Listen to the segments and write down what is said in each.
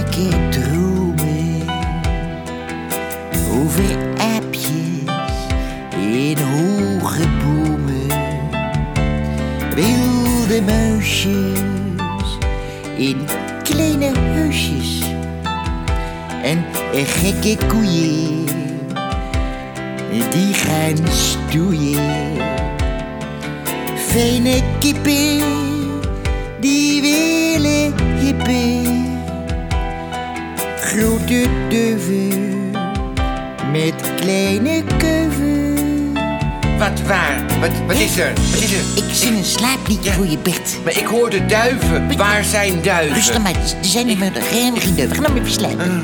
lekker dromen over aapjes in hoge bomen, wilde muisjes in kleine huisjes en gekke koeien die gaan stoeien. Fijne kippen die willen hippen, grote duiven met kleine kuiven. Wat is er? Ik zing een slaapliedje voor je, Bert. Maar ik hoor de duiven. Waar zijn duiven? Rustig maar, er zijn niet meer geen duiven. Ga nou maar even slapen.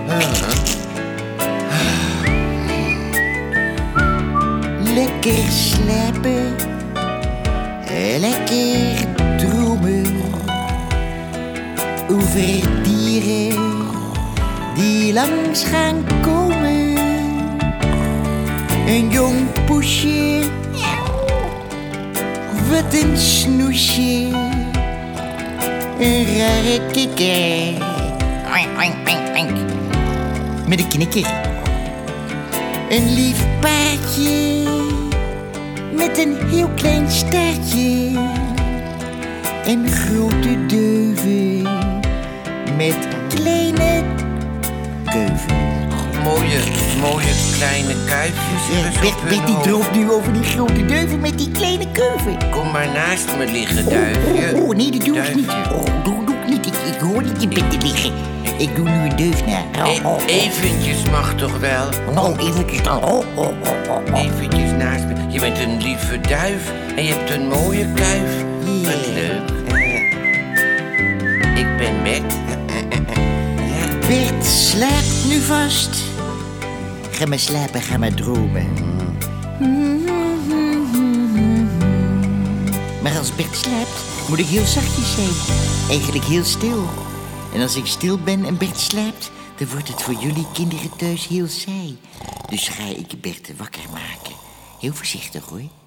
Lekker slapen, lekker dromen over dieren die langs gaan komen. Een jong poesje, wat een snoesje, een rare kikker, met een knikker. Een lief paardje met een heel klein staartje en grote duiven met kleine kuiven. Mooie kleine kuifjes. Bert die droomt nu over die grote duiven met die kleine kuiven. Kom maar naast me liggen, duifje. Oh, nee, dat doe ik niet. Doe ik niet. Ik hoor niet in bed te liggen. Ik doe nu een duif na. Eventjes mag toch wel? Eventjes dan. Eventjes naast me. Je bent een lieve duif en je hebt een mooie kuif. Wat leuk. Ik ben Bert. Bert slaapt nu vast. Ga maar slapen, ga maar dromen. Maar als Bert slaapt, moet ik heel zachtjes zijn. Eigenlijk heel stil. En als ik stil ben en Bert slaapt, dan wordt het voor jullie kinderen thuis heel saai. Dus ga ik Bert wakker maken. Heel voorzichtig hoor.